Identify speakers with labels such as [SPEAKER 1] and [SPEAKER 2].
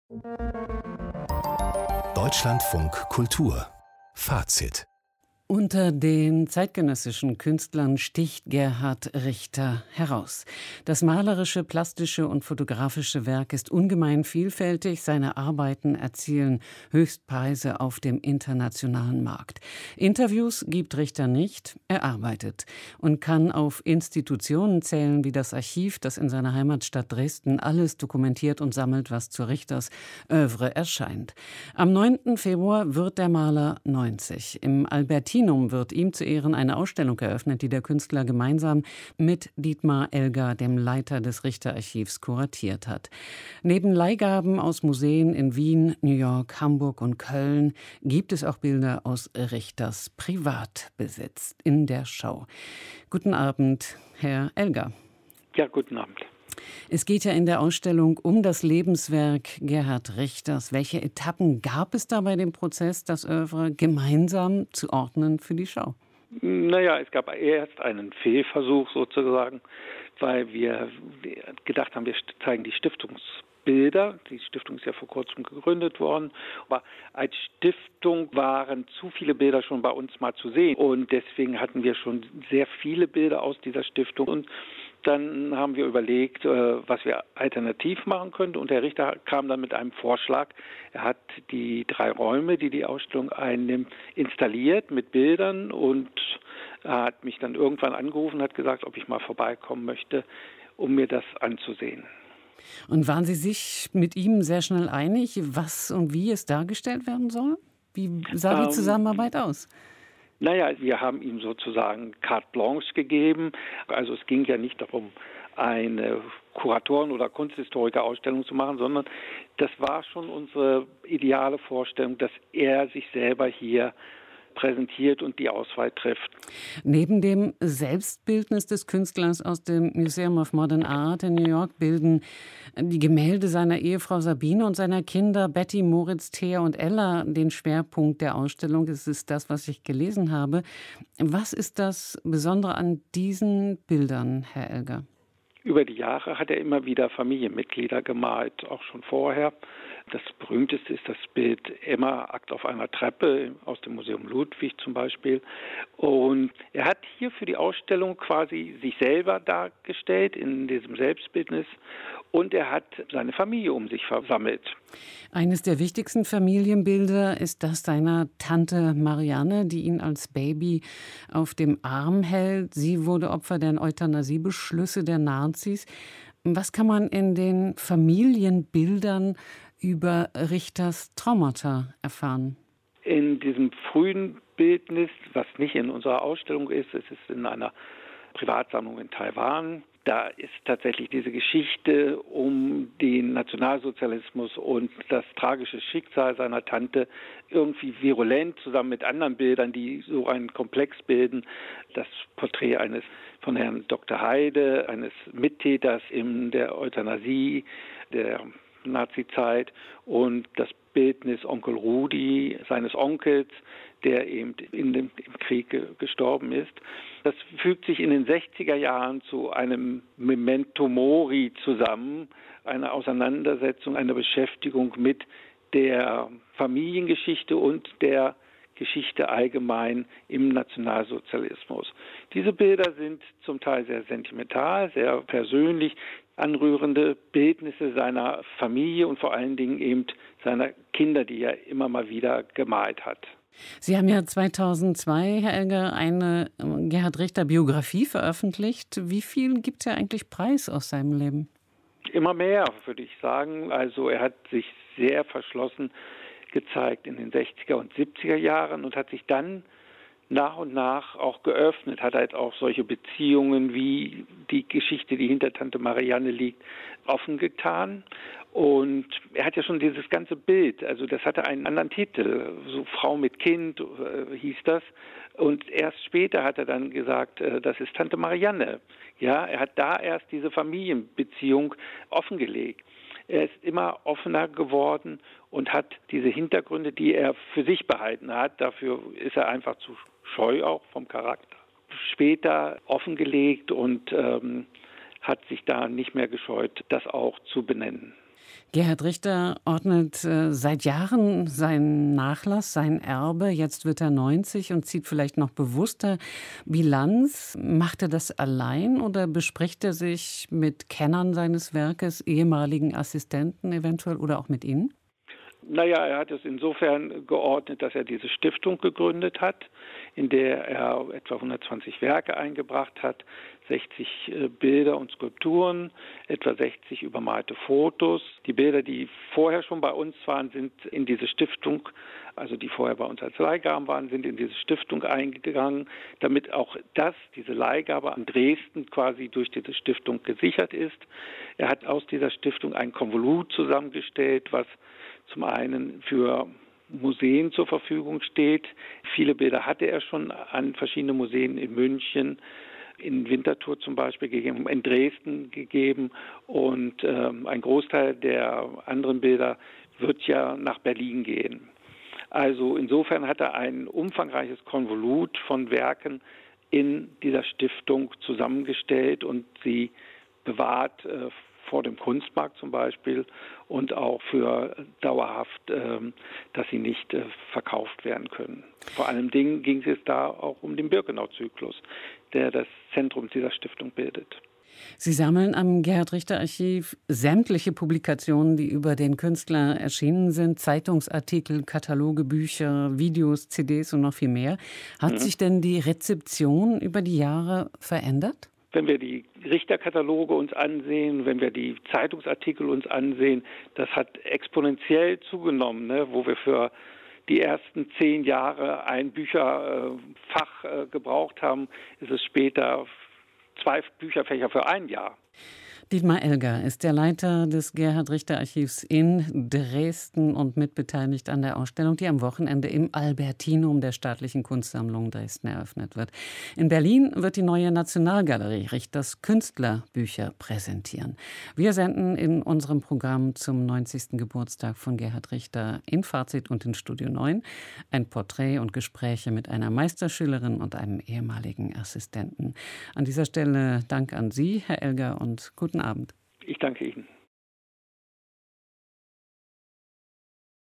[SPEAKER 1] Deutschlandfunk Kultur Fazit.
[SPEAKER 2] Unter den zeitgenössischen Künstlern sticht Gerhard Richter heraus. Das malerische, plastische und fotografische Werk ist ungemein vielfältig. Seine Arbeiten erzielen Höchstpreise auf dem internationalen Markt. Interviews gibt Richter nicht, er arbeitet und kann auf Institutionen zählen wie das Archiv, das in seiner Heimatstadt Dresden alles dokumentiert und sammelt, was zu Richters Œuvre erscheint. Am 9. Februar wird der Maler 90. Im Albertinum wird ihm zu Ehren eine Ausstellung eröffnet, die der Künstler gemeinsam mit Dietmar Elgar, dem Leiter des Richter-Archivs, kuratiert hat. Neben Leihgaben aus Museen in Wien, New York, Hamburg und Köln gibt es auch Bilder aus Richters Privatbesitz in der Schau. Guten Abend, Herr Elgar.
[SPEAKER 3] Ja, guten Abend.
[SPEAKER 2] Es geht ja in der Ausstellung um das Lebenswerk Gerhard Richters. Welche Etappen gab es da bei dem Prozess, das Œuvre gemeinsam zu ordnen für die Schau?
[SPEAKER 3] Naja, es gab erst einen Fehlversuch sozusagen, weil wir gedacht haben, wir zeigen die Stiftungsbilder. Die Stiftung ist ja vor kurzem gegründet worden. Aber als Stiftung waren zu viele Bilder schon bei uns mal zu sehen. Und deswegen hatten wir schon sehr viele Bilder aus dieser Stiftung. Und dann haben wir überlegt, was wir alternativ machen könnten. Und der Richter kam dann mit einem Vorschlag. Er hat die 3 Räume, die die Ausstellung einnimmt, installiert mit Bildern. Und er hat mich dann irgendwann angerufen und hat gesagt, ob ich mal vorbeikommen möchte, um mir das anzusehen.
[SPEAKER 2] Und waren Sie sich mit ihm sehr schnell einig, was und wie es dargestellt werden soll? Wie sah die Zusammenarbeit aus?
[SPEAKER 3] Naja, wir haben ihm sozusagen carte blanche gegeben. Also es ging ja nicht darum, eine Kuratoren- oder Kunsthistoriker-Ausstellung zu machen, sondern das war schon unsere ideale Vorstellung, dass er sich selber hier präsentiert und die Auswahl trifft.
[SPEAKER 2] Neben dem Selbstbildnis des Künstlers aus dem Museum of Modern Art in New York bilden die Gemälde seiner Ehefrau Sabine und seiner Kinder Betty, Moritz, Thea und Ella den Schwerpunkt der Ausstellung. Das ist das, was ich gelesen habe. Was ist das Besondere an diesen Bildern, Herr Elgar?
[SPEAKER 3] Über die Jahre hat er immer wieder Familienmitglieder gemalt, auch schon vorher. Das berühmteste ist das Bild Emma, Akt auf einer Treppe aus dem Museum Ludwig zum Beispiel. Und er hat hier für die Ausstellung quasi sich selber dargestellt in diesem Selbstbildnis und er hat seine Familie um sich versammelt.
[SPEAKER 2] Eines der wichtigsten Familienbilder ist das seiner Tante Marianne, die ihn als Baby auf dem Arm hält. Sie wurde Opfer der Euthanasiebeschlüsse der Nazis. Was kann man in den Familienbildern über Richters Traumata erfahren?
[SPEAKER 3] In diesem frühen Bildnis, was nicht in unserer Ausstellung ist, es ist in einer Privatsammlung in Taiwan. Da ist tatsächlich diese Geschichte um den Nationalsozialismus und das tragische Schicksal seiner Tante irgendwie virulent, zusammen mit anderen Bildern, die so einen Komplex bilden. Das Porträt eines von Herrn Dr. Heide, eines Mittäters in der Euthanasie der Nazizeit und das Bildnis Onkel Rudi, seines Onkels, der eben im Krieg gestorben ist. Das fügt sich in den 60er Jahren zu einem Memento Mori zusammen, eine Auseinandersetzung, eine Beschäftigung mit der Familiengeschichte und der Geschichte allgemein im Nationalsozialismus. Diese Bilder sind zum Teil sehr sentimental, sehr persönlich, anrührende Bildnisse seiner Familie und vor allen Dingen eben seiner Kinder, die er immer mal wieder gemalt hat.
[SPEAKER 2] Sie haben ja 2002, Herr Elgar, eine Gerhard Richter-Biografie veröffentlicht. Wie viel gibt er eigentlich preis aus seinem Leben?
[SPEAKER 3] Immer mehr, würde ich sagen. Also er hat sich sehr verschlossen gezeigt in den 60er und 70er Jahren und hat sich dann nach und nach auch geöffnet, hat halt auch solche Beziehungen wie die Geschichte, die hinter Tante Marianne liegt, offen getan. Und er hat ja schon dieses ganze Bild, also das hatte einen anderen Titel, so Frau mit Kind hieß das. Und erst später hat er dann gesagt, das ist Tante Marianne. Ja, er hat da erst diese Familienbeziehung offengelegt. Er ist immer offener geworden und hat diese Hintergründe, die er für sich behalten hat, dafür ist er einfach zu scheu auch vom Charakter, später offengelegt und hat sich da nicht mehr gescheut, das auch zu benennen.
[SPEAKER 2] Gerhard Richter ordnet seit Jahren seinen Nachlass, sein Erbe. Jetzt wird er 90 und zieht vielleicht noch bewusster Bilanz. Macht er das allein oder bespricht er sich mit Kennern seines Werkes, ehemaligen Assistenten eventuell oder auch mit Ihnen?
[SPEAKER 3] Naja, er hat es insofern geordnet, dass er diese Stiftung gegründet hat, in der er etwa 120 Werke eingebracht hat, 60 Bilder und Skulpturen, etwa 60 übermalte Fotos. Die Bilder, die vorher schon bei uns waren, sind in diese Stiftung, also die vorher bei uns als Leihgaben waren, sind in diese Stiftung eingegangen, damit auch diese Leihgabe an Dresden quasi durch diese Stiftung gesichert ist. Er hat aus dieser Stiftung ein Konvolut zusammengestellt, was zum einen für Museen zur Verfügung steht. Viele Bilder hatte er schon an verschiedene Museen in München, in Winterthur zum Beispiel gegeben, in Dresden gegeben und ein Großteil der anderen Bilder wird ja nach Berlin gehen. Also insofern hat er ein umfangreiches Konvolut von Werken in dieser Stiftung zusammengestellt und sie bewahrt vor dem Kunstmarkt zum Beispiel und auch für dauerhaft, dass sie nicht verkauft werden können. Vor allem ging es da auch um den Birkenau-Zyklus, der das Zentrum dieser Stiftung bildet.
[SPEAKER 2] Sie sammeln am Gerhard-Richter-Archiv sämtliche Publikationen, die über den Künstler erschienen sind, Zeitungsartikel, Kataloge, Bücher, Videos, CDs und noch viel mehr. Hat sich denn die Rezeption über die Jahre verändert?
[SPEAKER 3] Wenn wir die Richterkataloge uns ansehen, wenn wir die Zeitungsartikel uns ansehen, das hat exponentiell zugenommen, ne? Wo wir für die ersten 10 Jahre ein Bücherfach gebraucht haben, ist es später 2 Bücherfächer für ein Jahr.
[SPEAKER 2] Dietmar Elger ist der Leiter des Gerhard-Richter-Archivs in Dresden und mitbeteiligt an der Ausstellung, die am Wochenende im Albertinum der Staatlichen Kunstsammlung Dresden eröffnet wird. In Berlin wird die neue Nationalgalerie Richters Künstlerbücher präsentieren. Wir senden in unserem Programm zum 90. Geburtstag von Gerhard Richter in Fazit und in Studio 9 ein Porträt und Gespräche mit einer Meisterschülerin und einem ehemaligen Assistenten. An dieser Stelle Dank an Sie, Herr Elger, und guten Abend.
[SPEAKER 3] Ich danke Ihnen.